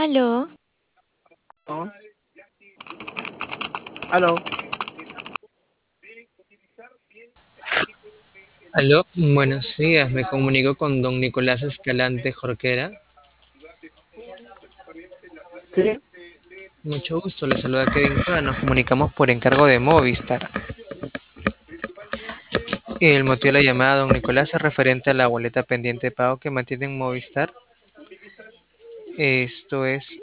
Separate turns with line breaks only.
Aló,
¿No? Aló.
Aló, buenos días. Me comunico con don Nicolás Escalante Jorquera.
Sí,
Mucho gusto, le saluda Kevin Cueva. Nos comunicamos por encargo de Movistar. Y el motivo de la llamada, don Nicolás, es referente a la boleta pendiente de pago que mantiene en Movistar. Esto es